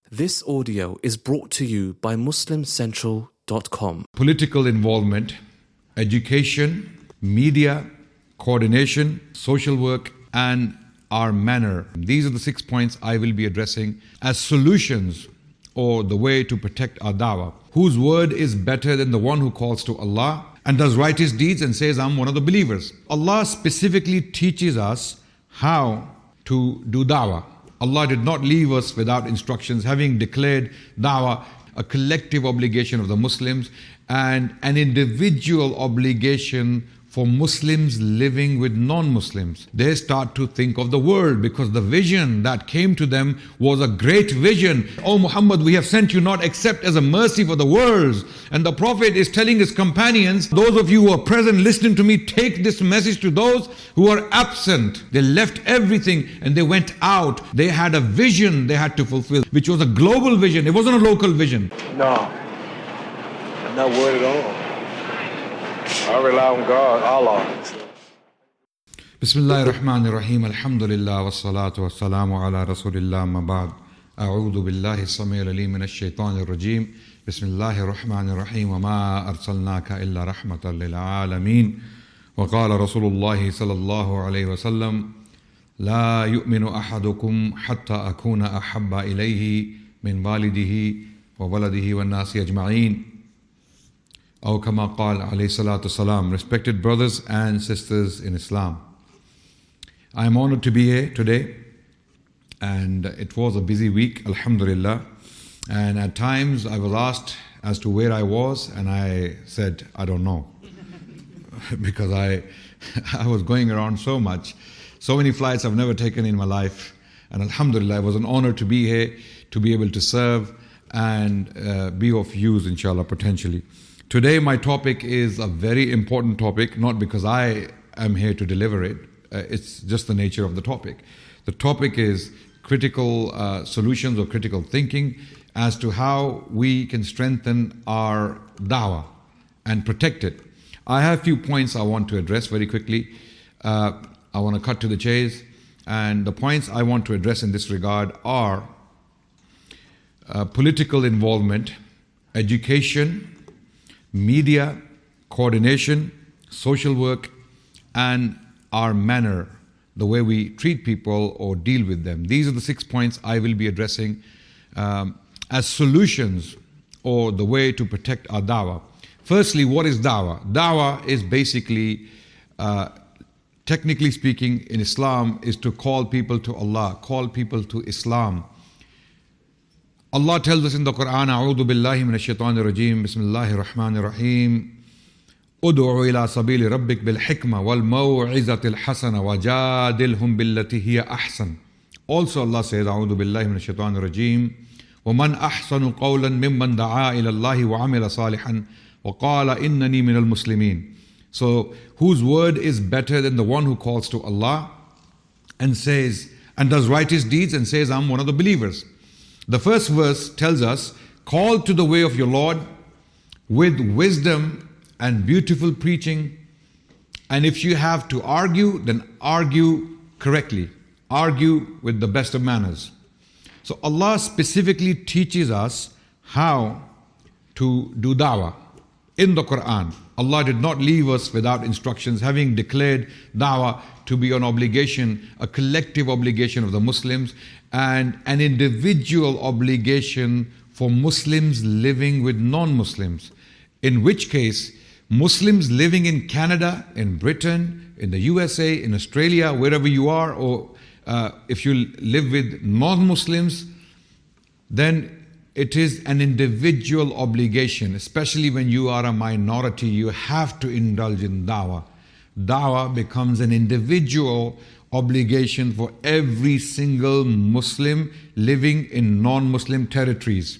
This audio is brought to you by MuslimCentral.com. Political involvement, education, media, coordination, social work, and our manner. These are the 6 points I will be addressing as solutions or the way to protect our dawah. Whose word is better than the one who calls to Allah and does righteous deeds and says, I'm one of the believers. Allah specifically teaches us how to do dawah. Allah did not leave us without instructions, having declared dawah a collective obligation of the Muslims and an individual obligation for Muslims living with non-Muslims. They start to think of the world because the vision that came to them was a great vision. O Muhammad, we have sent you not except as a mercy for the worlds. And the Prophet is telling his companions, those of you who are present, listening to me, take this message to those who are absent. They left everything and they went out. They had a vision they had to fulfill, which was a global vision. It wasn't a local vision. No, I'm not worried at all. I rely on God, Allah. Bismillahir Rahmanir Rahim. Alhamdulillah wassalatu wassalamu ala Rasulillah ma ba'd. A'udhu billahi as-sami'il alim minash shaitanir rajim. Bismillahir Rahmanir Rahim. Wa ma arsalnaka illa rahmatan lil alamin. Wa qala Rasulullah sallallahu alayhi wa sallam, la yu'minu ahadukum hatta akuna ahabba ilayhi min walidihi wa waladihi wan nasi ajma'in. Aw kama qala alayhi salatu salam. Respected brothers and sisters in Islam, I am honored to be here today, and it was a busy week, alhamdulillah, and at times I was asked as to where I was and I said I don't know because I was going around so much, so many flights I've never taken in my life, and alhamdulillah it was an honor to be here, to be able to serve and be of use inshallah potentially. Today my topic is a very important topic, not because I am here to deliver it, it's just the nature of the topic. The topic is critical solutions or critical thinking as to how we can strengthen our dawah and protect it. I have a few points I want to address very quickly. I want to cut to the chase, and the points I want to address in this regard are political involvement, education, media, coordination, social work, and our manner, the way we treat people or deal with them. These are the 6 points I will be addressing as solutions or the way to protect our dawah. Firstly, what is dawah? Dawah is basically, technically speaking, in Islam, is to call people to Allah, call people to Islam. Allah tells us in the Quran, A'udhu billahi minash shaitanir rajim, Bismillahir Rahmanir Rahim, Ud'u ila sabili rabbik bil hikmah wal maw'izatil hasana wajadilhum billati hiya ahsan. Also Allah says, A'udhu billahi minash shaitanir rajim, وَمَنْ أَحْسَنُ قَوْلًا مِمَّنْ دَعَا إِلَى اللَّهِ وَعَمِلَ صَالِحًا وَقَالَ إِنَّنِي مِنَ الْمُسْلِمِينَ. So, whose word is better than the one who calls to Allah and says, and does righteous deeds and says, I'm one of the believers. The first verse tells us, call to the way of your Lord with wisdom and beautiful preaching. And if you have to argue, then argue correctly. Argue with the best of manners. So Allah specifically teaches us how to do dawah in the Quran. Allah did not leave us without instructions, having declared dawah to be an obligation, a collective obligation of the Muslims and an individual obligation for Muslims living with non-Muslims. In which case, Muslims living in Canada, in Britain, in the USA, in Australia, wherever you are, or if you live with non-Muslims, then it is an individual obligation, especially when you are a minority, you have to indulge in dawah. Dawah becomes an individual obligation for every single Muslim living in non-Muslim territories.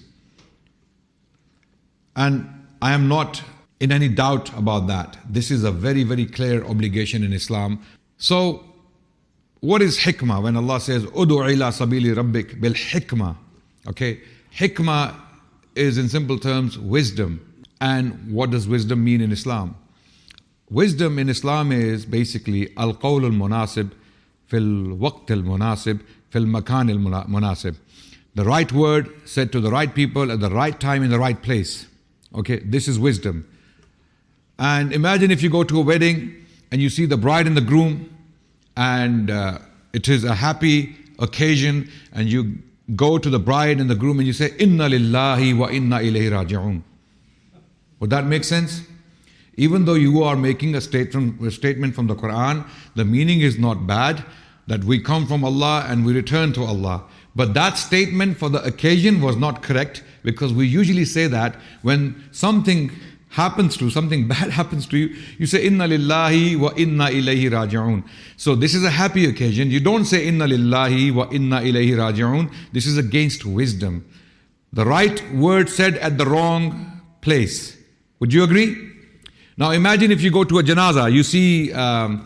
And I am not in any doubt about that. This is a very, very clear obligation in Islam. So, what is hikmah when Allah says, Udu ila sabili rabbik bil hikmah? Okay, hikmah is in simple terms wisdom. And what does wisdom mean in Islam? Wisdom in Islam is basically al-qawl al-munasib fil waqt al-munasib fil makan al-munasib. The right word said to the right people at the right time in the right place. Okay, this is wisdom. And imagine if you go to a wedding and you see the bride and the groom, and it is a happy occasion, and you go to the bride and the groom and you say, Inna lillahi wa inna ilayhi raji'un. Would that make sense? Even though you are making a statement from the Quran, the meaning is not bad, that we come from Allah and we return to Allah. But that statement for the occasion was not correct, because we usually say that when something bad happens to you, you say Inna lillahi wa inna ilayhi raji'un. So this is a happy occasion. You don't say Inna lillahi wa inna ilayhi raji'un. This is against wisdom. The right word said at the wrong place. Would you agree? Now imagine if you go to a janazah, you see the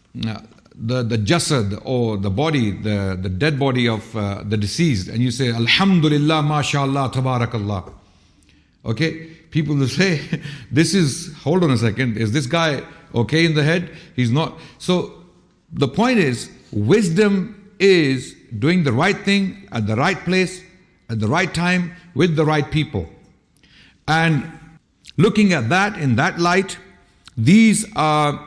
jasad, or the body, the dead body of the deceased, and you say Alhamdulillah, MashaAllah, Tabarakallah. Okay? People will say, hold on a second, is this guy okay in the head? He's not. So the point is, wisdom is doing the right thing at the right place, at the right time, with the right people. And looking at that in that light, these are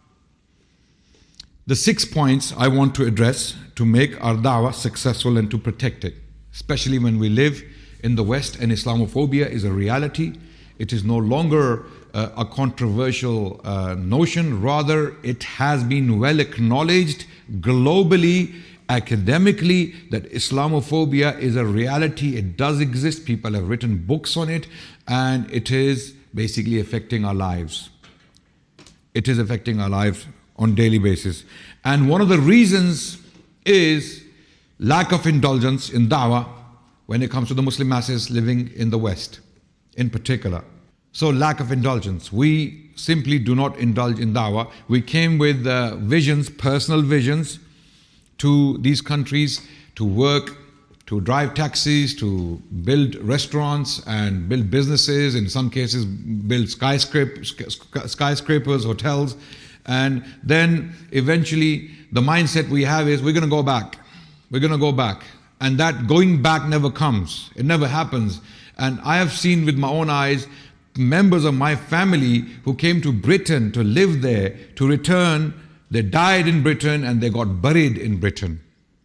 the 6 points I want to address to make our da'wah successful and to protect it, especially when we live in the West and Islamophobia is a reality. It is no longer a controversial notion. Rather, it has been well acknowledged globally, academically, that Islamophobia is a reality. It does exist. People have written books on it, and it is basically affecting our lives. It is affecting our lives on a daily basis. And one of the reasons is lack of indulgence in da'wah when it comes to the Muslim masses living in the West in particular. So lack of indulgence. We simply do not indulge in da'wah. We came with visions, personal visions, to these countries to work, to drive taxis, to build restaurants and build businesses, in some cases build skyscrapers, hotels. And then eventually the mindset we have is we're going to go back. We're going to go back. And that going back never comes. It never happens. And I have seen with my own eyes members of my family who came to Britain to live there, to return. They died in Britain and they got buried in Britain.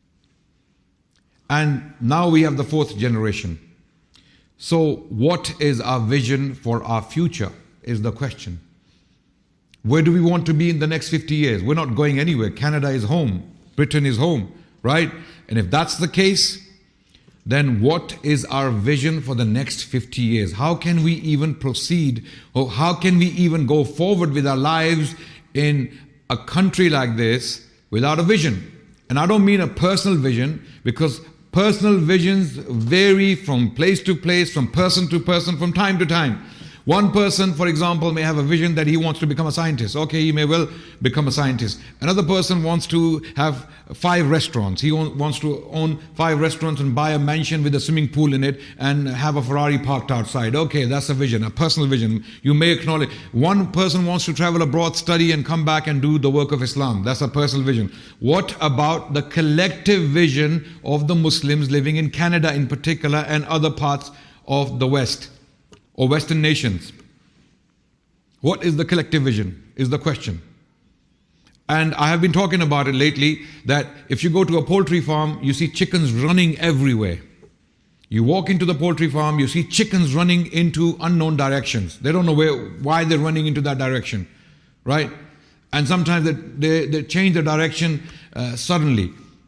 And now we have the 4th generation. So what is our vision for our future is the question. Where do we want to be in the next 50 years? We're not going anywhere. Canada is home. Britain is home, right? And if that's the case, then what is our vision for the next 50 years? How can we even proceed, or how can we even go forward with our lives in a country like this without a vision? And I don't mean a personal vision, because personal visions vary from place to place, from person to person, from time to time. One person, for example, may have a vision that he wants to become a scientist. Okay, he may well become a scientist. Another person wants to have 5 restaurants. He wants to own 5 restaurants and buy a mansion with a swimming pool in it and have a Ferrari parked outside. Okay, that's a vision, a personal vision. You may acknowledge. One person wants to travel abroad, study and come back and do the work of Islam. That's a personal vision. What about the collective vision of the Muslims living in Canada in particular and other parts of the West? Or Western nations? What is the collective vision is the question. And I have been talking about it lately, that if you go to a poultry farm, you see chickens running everywhere. You walk into the poultry farm, you see chickens running into unknown directions. They don't know why they're running into that direction, right? And sometimes they change the direction suddenly.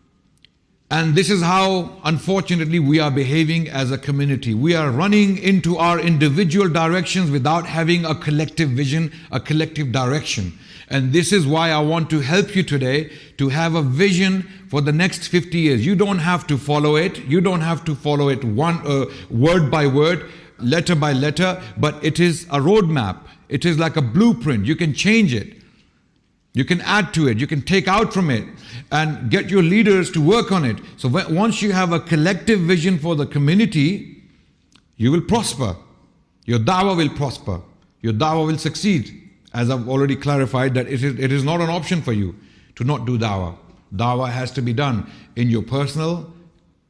And this is how, unfortunately, we are behaving as a community. We are running into our individual directions without having a collective vision, a collective direction. And this is why I want to help you today to have a vision for the next 50 years. You don't have to follow it. You don't have to follow it word by word, letter by letter, but it is a roadmap. It is like a blueprint. You can change it. You can add to it, you can take out from it and get your leaders to work on it. So once you have a collective vision for the community, you will prosper. Your da'wah will prosper. Your da'wah will succeed. As I've already clarified, that it is not an option for you to not do da'wah. Da'wah has to be done in your personal,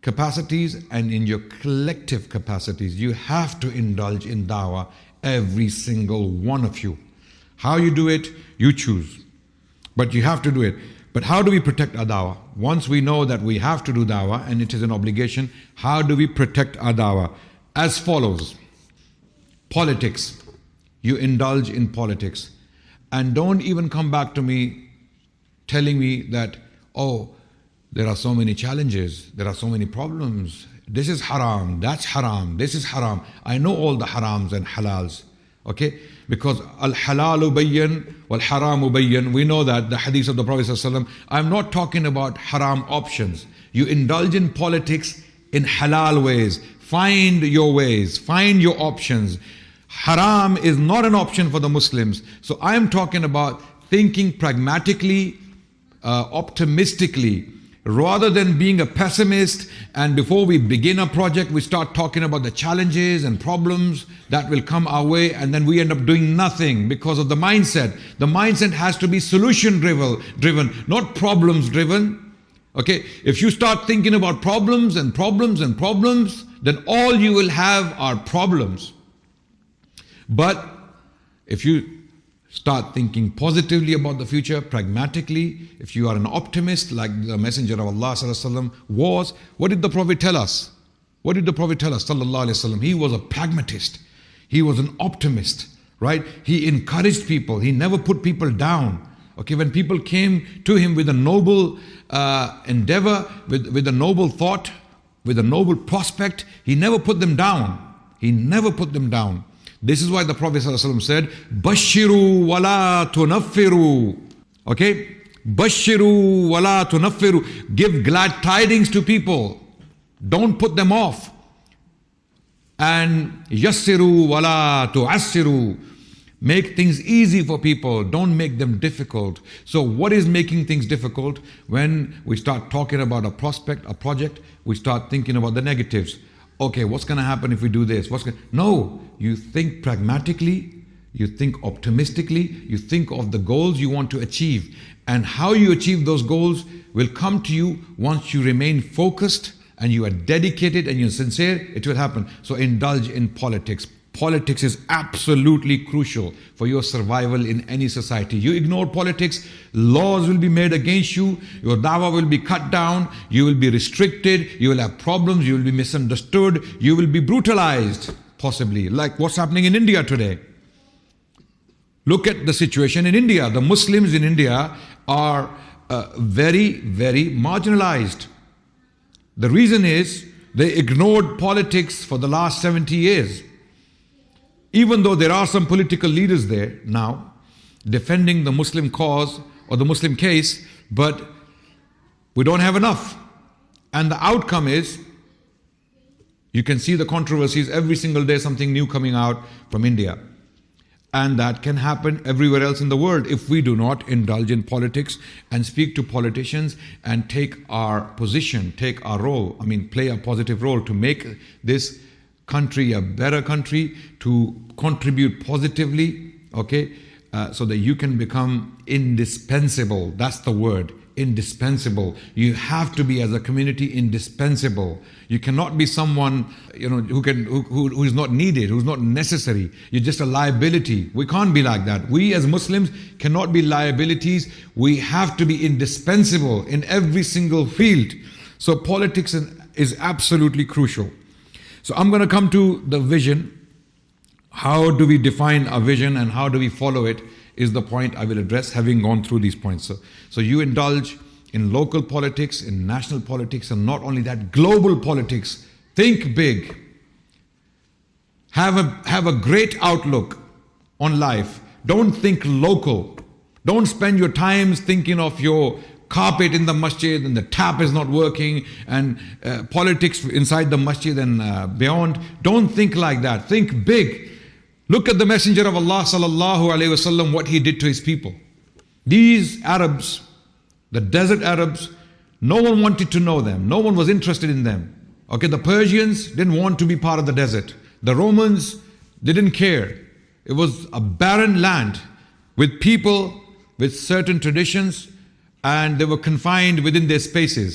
capacities and in your collective capacities. You have to indulge in dawah, every single one of you. How you do it, you choose. But you have to do it. But how do we protect our dawah? Once we know that we have to do dawah and it is an obligation, how do we protect our dawah? As follows. Politics. You indulge in politics. And don't even come back to me telling me that, oh, there are so many challenges, there are so many problems. This is haram, that's haram, this is haram. I know all the harams and halals. Okay? Because al-halalu bayyan wal-haramu bayyan. We know that, the hadith of the Prophet ﷺ. I'm not talking about haram options. You indulge in politics in halal ways. Find your ways, find your options. Haram is not an option for the Muslims. So I'm talking about thinking pragmatically, optimistically, rather than being a pessimist, and before we begin a project, we start talking about the challenges and problems that will come our way, and then we end up doing nothing because of the mindset. The mindset has to be solution driven, not problems driven. Okay, if you start thinking about problems and problems and problems, then all you will have are problems. But if you start thinking positively about the future, pragmatically, if you are an optimist like the Messenger of Allah ﷺ was, what did the Prophet tell us? What did the Prophet tell us sallallahu alaihi wasallam? He was a pragmatist. He was an optimist, right? He encouraged people. He never put people down. Okay, when people came to him with a noble endeavor, with a noble thought, with a noble prospect, he never put them down. He never put them down. This is why the Prophet ﷺ said, Bashiru wala tunaffiru. Okay? Bashiru wala tunaffiru. Give glad tidings to people. Don't put them off. And yassiru wala tu'assiru. Make things easy for people. Don't make them difficult. So what is making things difficult? When we start talking about a prospect, a project, we start thinking about the negatives. Okay, what's going to happen if we do this? No, you think pragmatically, you think optimistically, you think of the goals you want to achieve. And how you achieve those goals will come to you once you remain focused and you are dedicated and you're sincere, it will happen. So indulge in politics. Politics is absolutely crucial for your survival in any society. You ignore politics, laws will be made against you, your dawah will be cut down, you will be restricted, you will have problems, you will be misunderstood, you will be brutalized, possibly, like what's happening in India today. Look at the situation in India. The Muslims in India are very, very marginalized. The reason is they ignored politics for the last 70 years. Even though there are some political leaders there now defending the Muslim cause or the Muslim case, but we don't have enough. And the outcome is, you can see the controversies every single day, something new coming out from India. And that can happen everywhere else in the world if we do not indulge in politics and speak to politicians and take our position, take our role, play a positive role to make this country a better country, to contribute positively, okay, so that you can become indispensable. That's the word, indispensable. You have to be, as a community, indispensable. You cannot be someone, who is not needed, who's not necessary. You're just a liability. We can't be like that. We as Muslims cannot be liabilities. We have to be indispensable in every single field. So politics is absolutely crucial. So I'm going to come to the vision. How do we define a vision and how do we follow it is the point I will address, having gone through these points. So you indulge in local politics, in national politics, and not only that, global politics. Think big. Have a great outlook on life. Don't think local. Don't spend your time thinking of your carpet in the masjid and the tap is not working and politics inside the masjid and beyond. Don't think like that. Think big. Look at the Messenger of Allah sallallahu alaihi wasallam, what he did to his people. These Arabs, the desert Arabs, no one wanted to know them. No one was interested in them. Okay, the Persians didn't want to be part of the desert. The Romans didn't care. It was a barren land with people with certain traditions, and they were confined within their spaces.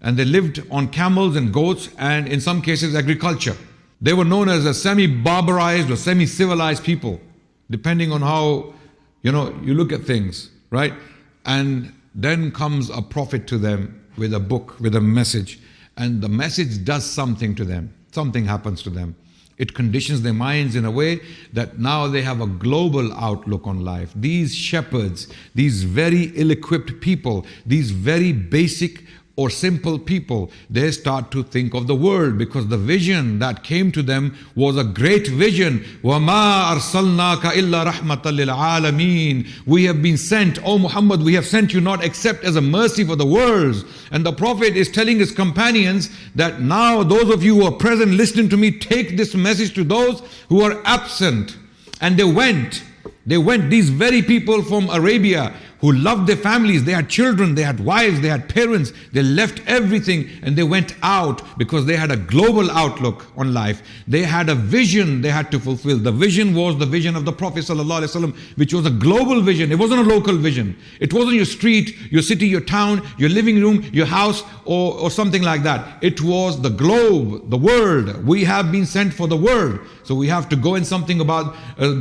And they lived on camels and goats and in some cases agriculture. They were known as a semi-barbarized or semi-civilized people, depending on how, you look at things, right? And then comes a prophet to them with a book, with a message. And the message does something to them. Something happens to them. It conditions their minds in a way that now they have a global outlook on life. These shepherds, these very ill-equipped people, these very basic or simple people, they start to think of the world because the vision that came to them was a great vision. وَمَا أَرْسَلْنَاكَ إِلَّا رَحْمَةً لِلْعَالَمِينَ. We have been sent, O Muhammad, we have sent you not except as a mercy for the worlds. And the Prophet is telling his companions that now those of you who are present, listening to me, take this message to those who are absent. And they went, these very people from Arabia who loved their families, they had children, they had wives, they had parents, they left everything and they went out because they had a global outlook on life. They had a vision they had to fulfill. The vision was the vision of the Prophet ﷺ, which was a global vision. It wasn't a local vision. It wasn't your street, your city, your town, your living room, your house, or something like that. It was the globe, the world. We have been sent for the world. So we have to go and do something about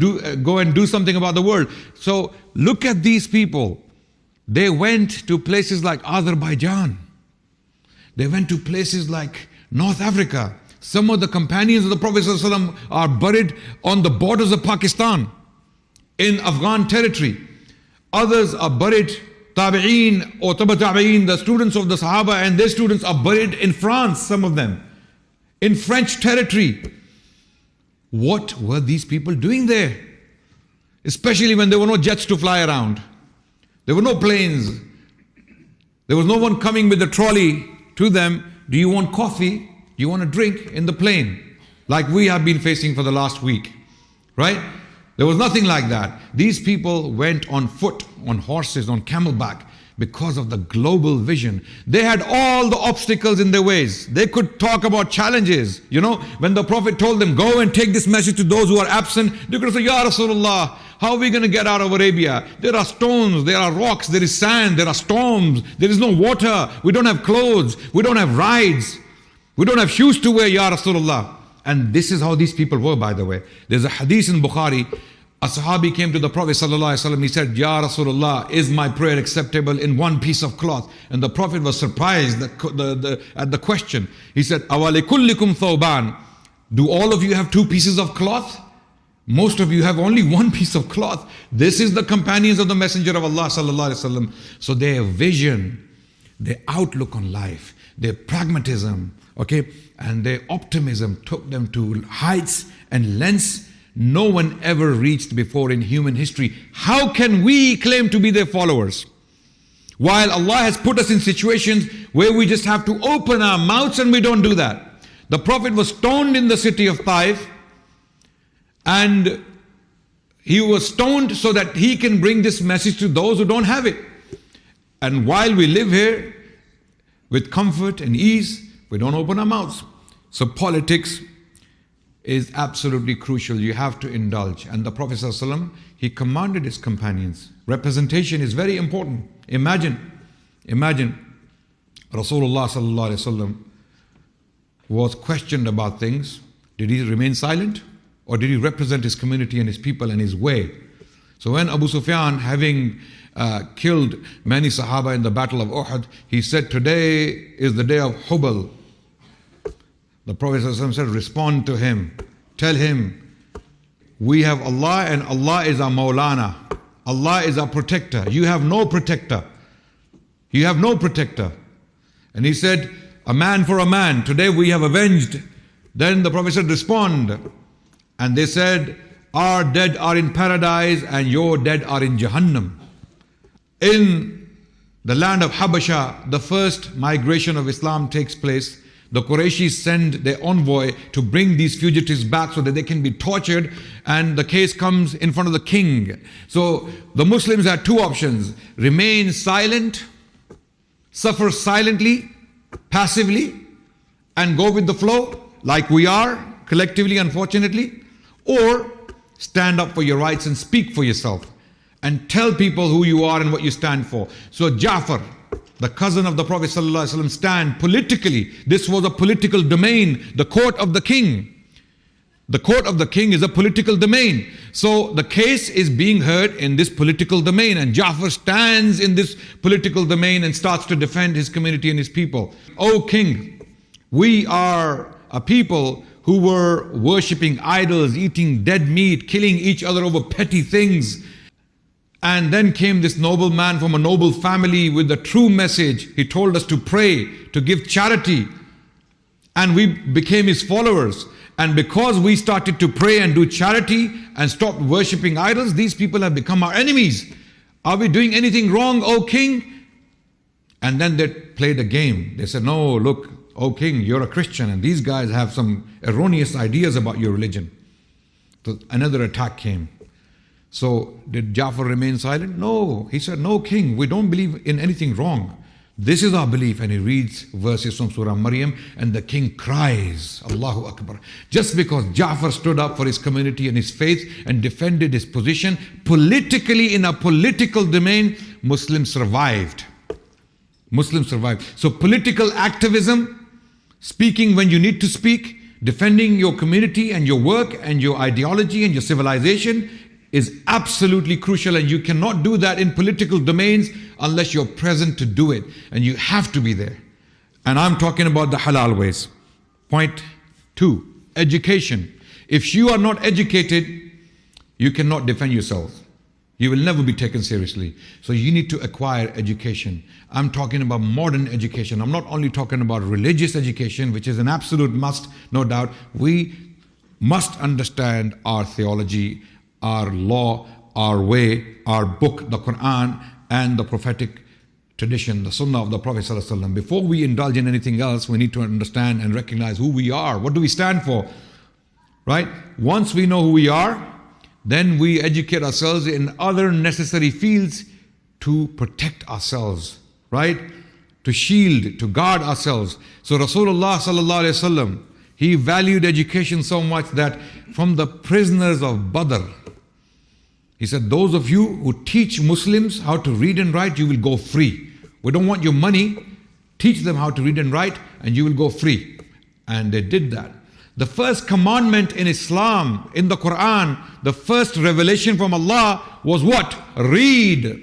the world. So look at these people. They went to places like Azerbaijan. They went to places like North Africa. Some of the companions of the Prophet ﷺ are buried on the borders of Pakistan, in Afghan territory. Others are buried, Tabi'een or Taba Tabi'een, the students of the Sahaba and their students are buried in France, some of them, in French territory. What were these people doing there? Especially when there were no jets to fly around. There were no planes. There was no one coming with a trolley to them. Do you want coffee? Do you want a drink in the plane? Like we have been facing for the last week. Right? There was nothing like that. These people went on foot, on horses, on camelback because of the global vision. They had all the obstacles in their ways. They could talk about challenges. When the Prophet told them, go and take this message to those who are absent, they could say, Ya Rasulullah, how are we going to get out of Arabia? There are stones, there are rocks, there is sand, there are storms, there is no water, we don't have clothes, we don't have rides, we don't have shoes to wear, Ya Rasulullah. And this is how these people were, by the way. There's a hadith in Bukhari. A Sahabi came to the Prophet ﷺ. He said, Ya Rasulullah, is my prayer acceptable in one piece of cloth? And the Prophet was surprised at the question. He said, Awalikullikum thawban. Do all of you have two pieces of cloth? Most of you have only one piece of cloth. This is the companions of the Messenger of Allah ﷺ. So their vision, their outlook on life, their pragmatism, and their optimism took them to heights and lengths no one ever reached before in human history. How can we claim to be their followers? While Allah has put us in situations where we just have to open our mouths and we don't do that. The Prophet was stoned in the city of Taif, and he was stoned so that he can bring this message to those who don't have it. And while we live here with comfort and ease, we don't open our mouths. So politics is absolutely crucial. You have to indulge. And the Prophet ﷺ, he commanded his companions. Representation is very important. Imagine Rasulullah ﷺ was questioned about things. Did he remain silent? Or did he represent his community and his people and his way? So when Abu Sufyan, having killed many Sahaba in the battle of Uhud, he said, today is the day of Hubal. The Prophet ﷺ said, respond to him. Tell him, we have Allah and Allah is our Maulana. Allah is our protector. You have no protector. You have no protector. And he said, a man for a man. Today we have avenged. Then the Prophet said, respond. And they said, our dead are in paradise and your dead are in Jahannam. In the land of Habasha, the first migration of Islam takes place. The Qurayshis send their envoy to bring these fugitives back so that they can be tortured, and the case comes in front of the king. So the Muslims had two options: remain silent, suffer silently, passively, and go with the flow like we are collectively, unfortunately, or stand up for your rights and speak for yourself and tell people who you are and what you stand for. So Ja'far, the cousin of the Prophet ﷺ, stand politically. This was a political domain, the court of the king. The court of the king is a political domain. So the case is being heard in this political domain, and Ja'far stands in this political domain and starts to defend his community and his people. O king, we are a people who were worshipping idols, eating dead meat, killing each other over petty things. And then came this noble man from a noble family with the true message. He told us to pray, to give charity, and we became his followers. And because we started to pray and do charity and stopped worshipping idols, these people have become our enemies. Are we doing anything wrong, O king? And then they played a game. They said, no, look, O king, you're a Christian, and these guys have some erroneous ideas about your religion. So another attack came. So did Ja'far remain silent? No. He said, no, king, we don't believe in anything wrong. This is our belief. And he reads verses from Surah Maryam, and the king cries, Allahu Akbar. Just because Ja'far stood up for his community and his faith and defended his position politically in a political domain, Muslims survived. Muslims survived. So political activism, speaking when you need to speak, defending your community and your work and your ideology and your civilization is absolutely crucial, and you cannot do that in political domains unless you're present to do it, and you have to be there. And I'm talking about the halal ways. Point 2, education. If you are not educated, you cannot defend yourself. You will never be taken seriously. So you need to acquire education. I'm talking about modern education. I'm not only talking about religious education, which is an absolute must, no doubt. We must understand our theology, our law, our way, our book, the Quran, and the prophetic tradition, the Sunnah of the Prophet ﷺ. Before we indulge in anything else, we need to understand and recognize who we are. What do we stand for? Right? Once we know who we are, then we educate ourselves in other necessary fields to protect ourselves, right? To shield, to guard ourselves. So Rasulullah sallallahu alaihi wasallam, he valued education so much that from the prisoners of Badr, he said, those of you who teach Muslims how to read and write, you will go free. We don't want your money. Teach them how to read and write, and you will go free. And they did that. The first commandment in Islam, in the Quran, the first revelation from Allah was what? Read.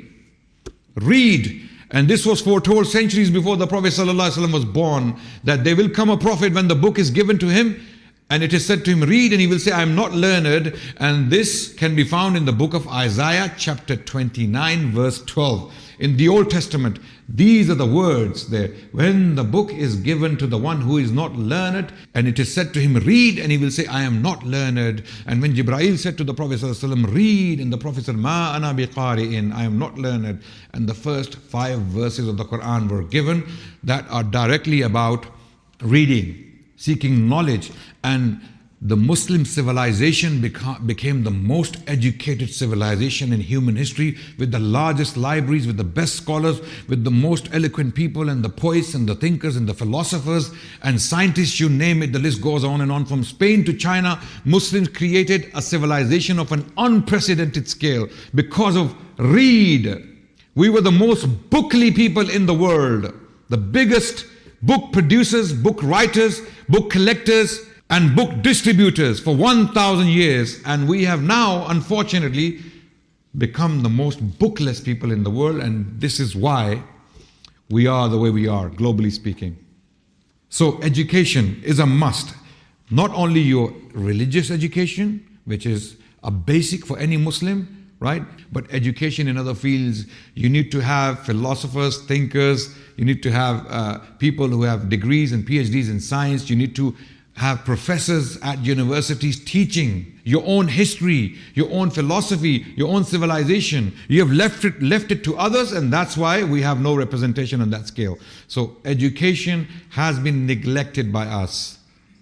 Read. And this was foretold centuries before the Prophet ﷺ was born, that there will come a prophet when the book is given to him, and it is said to him, read, and he will say, I am not learned. And this can be found in the book of Isaiah, chapter 29, verse 12. In the Old Testament, these are the words there. When the book is given to the one who is not learned, and it is said to him, read, and he will say, I am not learned. And when Jibreel said to the Prophet ﷺ, read, and the Prophet said, Ma ana biqari'in, I am not learned. And the first 5 verses of the Quran were given that are directly about reading, seeking knowledge. And the Muslim civilization became the most educated civilization in human history, with the largest libraries, with the best scholars, with the most eloquent people, and the poets and the thinkers and the philosophers and scientists, you name it, the list goes on and on. From Spain to China, Muslims created a civilization of an unprecedented scale because of read. We were the most bookly people in the world, the biggest book producers, book writers, book collectors, and book distributors for 1,000 years. And we have now, unfortunately, become the most bookless people in the world. And this is why we are the way we are, globally speaking. So education is a must. Not only your religious education, which is a basic for any Muslim, right? But education in other fields. You need to have philosophers, thinkers. You need to have people who have degrees and PhDs in science. You need to have professors at universities teaching your own history, your own philosophy, your own civilization. You have left it to others, and that's why we have no representation on that scale. So education has been neglected by us.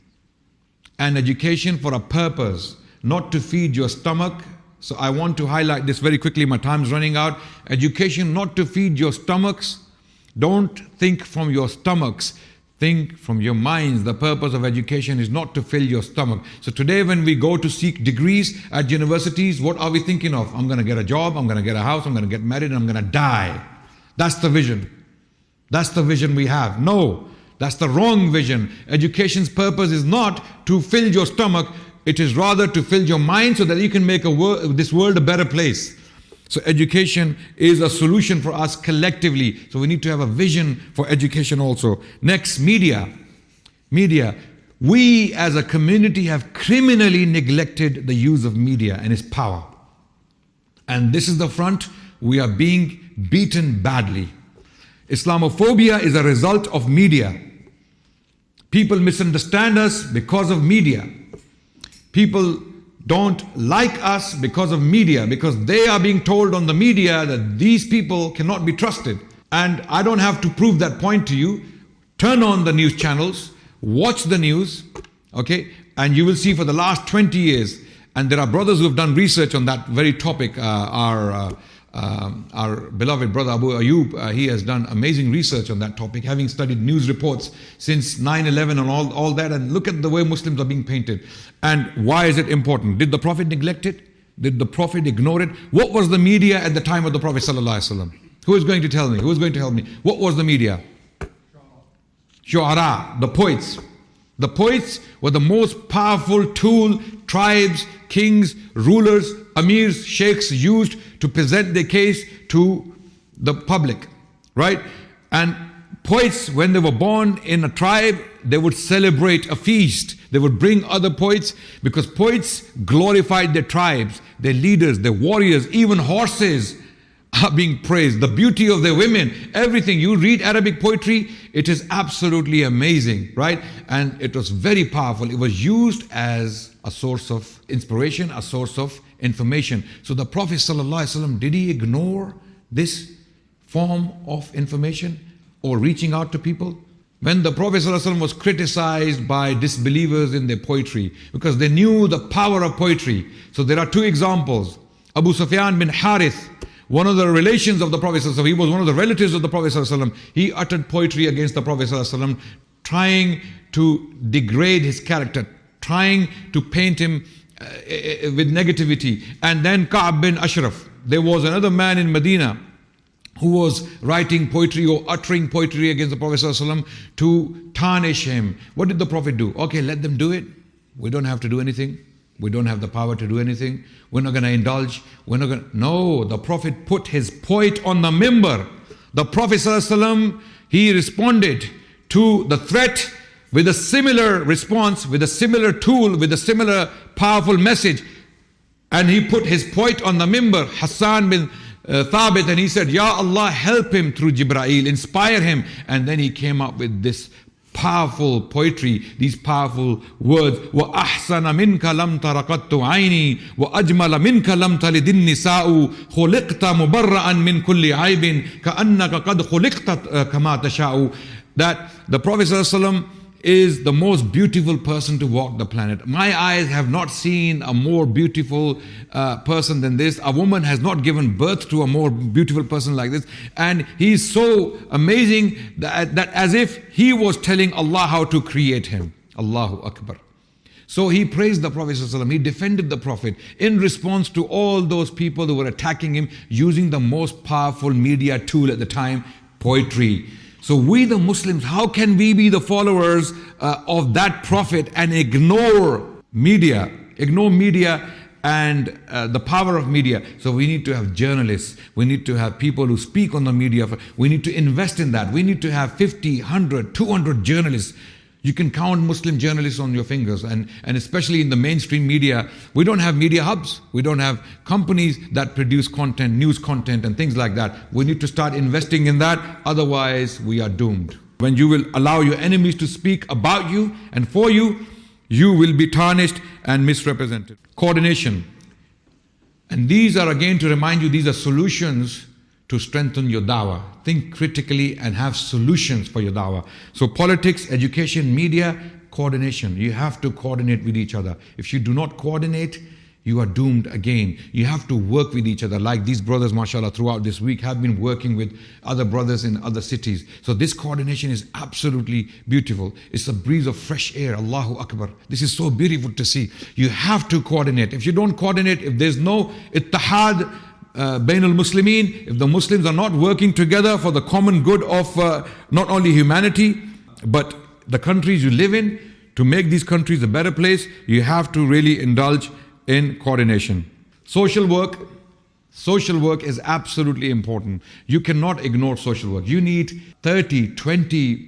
And education for a purpose, not to feed your stomach. So I want to highlight this very quickly, my time's running out. Education not to feed your stomachs. Don't think from your stomachs. Think from your minds. The purpose of education is not to fill your stomach. So today when we go to seek degrees at universities, what are we thinking of? I'm going to get a job, I'm going to get a house, I'm going to get married, and I'm going to die. That's the vision. That's the vision we have. No, that's the wrong vision. Education's purpose is not to fill your stomach. It is rather to fill your mind so that you can make this world a better place. So education is a solution for us collectively. So we need to have a vision for education also. Next, media. Media. We as a community have criminally neglected the use of media and its power. And this is the front. We are being beaten badly. Islamophobia is a result of media. People misunderstand us because of media. People don't like us because of media, because they are being told on the media that these people cannot be trusted. And I don't have to prove that point to you. Turn on the news channels, watch the news, okay, and you will see for the last 20 years, and there are brothers who have done research on that very topic. Our beloved brother Abu Ayub, he has done amazing research on that topic, having studied news reports since 9/11 and all that, and look at the way Muslims are being painted. And why is it important? Did the Prophet neglect it? Did the Prophet ignore it? What was the media at the time of the Prophet ﷺ? Who is going to tell me? Who is going to help me? What was the media? Shu'ara, the poets. The poets were the most powerful tool tribes, kings, rulers, amirs, sheikhs used to present their case to the public, right? And poets, when they were born in a tribe, they would celebrate a feast. They would bring other poets, because poets glorified their tribes, their leaders, their warriors, even horses are being praised. The beauty of their women, everything. You read Arabic poetry, it is absolutely amazing, right? And it was very powerful. It was used as a source of inspiration, a source of information. So the Prophet ﷺ, did he ignore this form of information or reaching out to people? When the Prophet ﷺ was criticized by disbelievers in their poetry, because they knew the power of poetry. So there are two examples. Abu Sufyan bin Harith, one of the relations of the Prophet ﷺ, he was one of the relatives of the Prophet ﷺ. He uttered poetry against the Prophet ﷺ, trying to degrade his character, trying to paint him with negativity. And then Ka'b bin Ashraf, there was another man in Medina who was writing poetry or uttering poetry against the Prophet ﷺ to tarnish him. What did the Prophet do? Okay, let them do it. We don't have to do anything. We don't have the power to do anything. We're not going to indulge. No, the Prophet put his poet on the mimbar. The Prophet ﷺ, he responded to the threat with a similar response, with a similar tool, with a similar powerful message. And he put his poet on the mimbar, Hassan bin Thabit, and he said, Ya Allah, help him through Jibreel, inspire him. And then he came up with this powerful poetry, these powerful words. وَأَحْسَنَ مِنْكَ لَمْ تَرَقَتُّ عَيْنِي وَأَجْمَلَ مِنْكَ لَمْ تَلِدِ النِّسَاءُ خُلِقْتَ مُبَرَّأً مِنْ كُلِّ عَيْبٍ كَأَنَّكَ قَدْ خُلِقْتَ كَمَا تَشَاءُ. That the Prophet ﷺ is the most beautiful person to walk the planet. My eyes have not seen a more beautiful person than this. A woman has not given birth to a more beautiful person like this. And he's so amazing that as if he was telling Allah how to create him. Allahu Akbar. So he praised the Prophet ﷺ. He defended the Prophet in response to all those people who were attacking him, using the most powerful media tool at the time, poetry. So we the Muslims, how can we be the followers of that Prophet and ignore media and the power of media? So we need to have journalists. We need to have people who speak on the media. We need to invest in that. We need to have 50, 100, 200 journalists. You can count Muslim journalists on your fingers, and especially in the mainstream media, we don't have media hubs. We don't have companies that produce content, news content and things like that. We need to start investing in that, otherwise we are doomed. When you will allow your enemies to speak about you and for you, you will be tarnished and misrepresented. Coordination. And these are, again, to remind you, these are solutions to strengthen your dawah. Think critically and have solutions for your dawah. So politics, education, media, coordination. You have to coordinate with each other. If you do not coordinate, you are doomed again. You have to work with each other, like these brothers, mashallah, throughout this week have been working with other brothers in other cities. So this coordination is absolutely beautiful. It's a breeze of fresh air. Allahu Akbar. This is so beautiful to see. You have to coordinate. If you don't coordinate, if there's no ittihad Bain al-Muslimin, if the Muslims are not working together for the common good of not only humanity, but the countries you live in, to make these countries a better place, you have to really indulge in coordination. Social work is absolutely important. You cannot ignore social work. You need 30, 20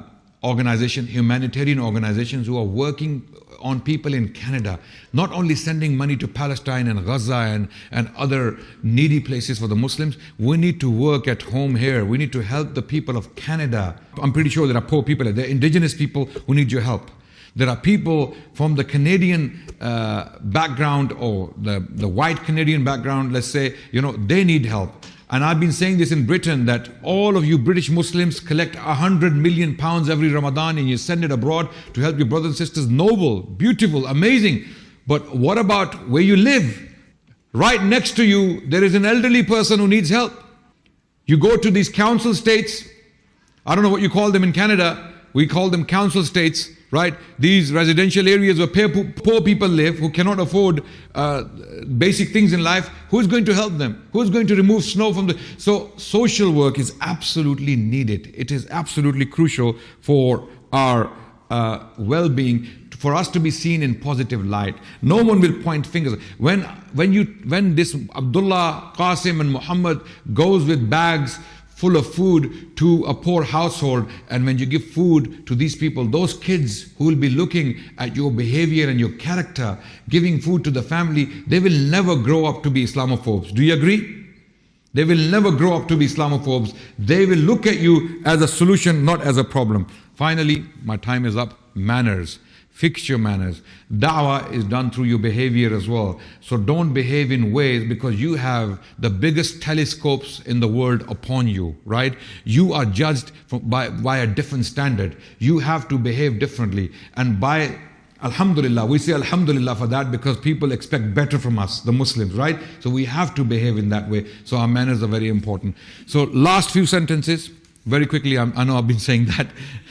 humanitarian organizations who are working on people in Canada, not only sending money to Palestine and Gaza and other needy places for the Muslims. We need to work at home here. We need to help the people of Canada. I'm pretty sure there are poor people, there are indigenous people who need your help. There are people from the Canadian background or the white Canadian background, let's say, they need help. And I've been saying this in Britain, that all of you British Muslims collect 100 million pounds every Ramadan and you send it abroad to help your brothers and sisters. Noble, beautiful, amazing. But what about where you live? Right next to you, there is an elderly person who needs help. You go to these council estates. I don't know what you call them in Canada. We call them council estates, right? These residential areas where poor people live who cannot afford basic things in life. Who's going to help them? Who's going to remove snow from the... So social work is absolutely needed. It is absolutely crucial for our well-being, for us to be seen in positive light. No one will point fingers. When this Abdullah, Qasim and Muhammad goes with bags full of food to a poor household, and when you give food to these people, those kids who will be looking at your behavior and your character, giving food to the family, they will never grow up to be Islamophobes. Do you agree? They will never grow up to be Islamophobes. They will look at you as a solution, not as a problem. Finally, my time is up. Manners. Fix your manners. Da'wah is done through your behavior as well. So don't behave in ways, because you have the biggest telescopes in the world upon you, right? You are judged by a different standard. You have to behave differently. And by Alhamdulillah, we say Alhamdulillah for that, because people expect better from us, the Muslims, right? So we have to behave in that way. So our manners are very important. So last few sentences, very quickly, I know I've been saying that.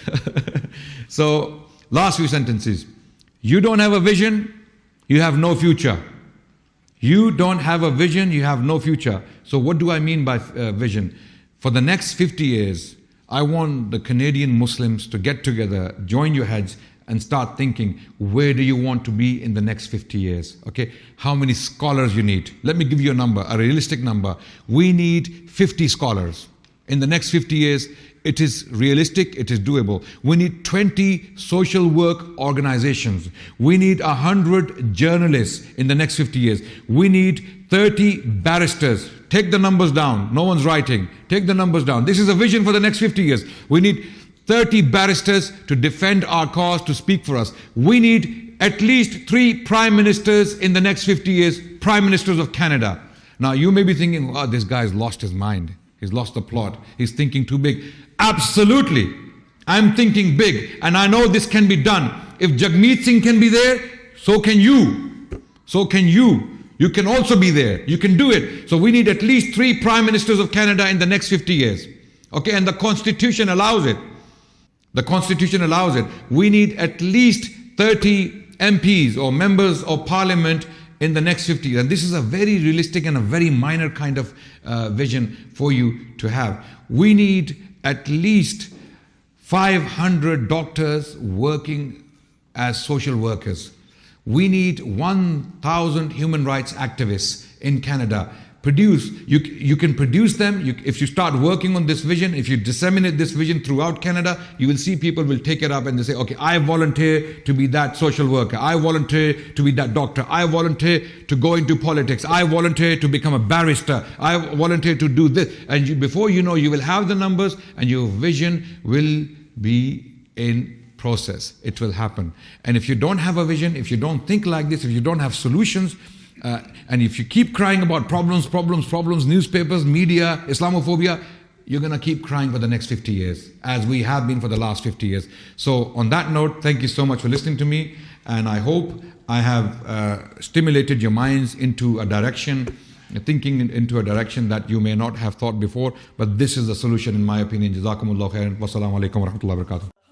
So last few sentences. You don't have a vision, you have no future. You don't have a vision, you have no future. So what do I mean by vision? For the next 50 years, I want the Canadian Muslims to get together, join your heads, and start thinking, where do you want to be in the next 50 years? Okay, how many scholars you need? Let me give you a number, a realistic number. We need 50 scholars. In the next 50 years, it is realistic, it is doable. We need 20 social work organizations. We need 100 journalists in the next 50 years. We need 30 barristers. Take the numbers down. No one's writing. Take the numbers down. This is a vision for the next 50 years. We need 30 barristers to defend our cause, to speak for us. We need at least 3 prime ministers in the next 50 years, prime ministers of Canada. Now you may be thinking, oh, this guy's lost his mind. He's lost the plot. He's thinking too big. Absolutely. I'm thinking big, and I know this can be done. If Jagmeet Singh can be there, so can you. So can you. You can also be there. You can do it. So we need at least 3 prime ministers of Canada in the next 50 years. Okay, and the Constitution allows it. The Constitution allows it. We need at least 30 MPs or members of parliament in the next 50 years. And this is a very realistic and a very minor kind of vision for you to have. We need at least 500 doctors working as social workers. We need 1,000 human rights activists in Canada. You can produce them. If you start working on this vision, if you disseminate this vision throughout Canada, you will see people will take it up and they say, okay, I volunteer to be that social worker. I volunteer to be that doctor. I volunteer to go into politics. I volunteer to become a barrister. I volunteer to do this. And before you know, you will have the numbers and your vision will be in process. It will happen. And if you don't have a vision, if you don't think like this, if you don't have solutions, and if you keep crying about problems, newspapers, media, Islamophobia, you're going to keep crying for the next 50 years, as we have been for the last 50 years. So on that note, thank you so much for listening to me. And I hope I have stimulated your minds into a direction, thinking into a direction that you may not have thought before. But this is the solution, in my opinion. Jazakumullah khairan. Wassalamu alaikum wa rahmatullahi wa barakatuh.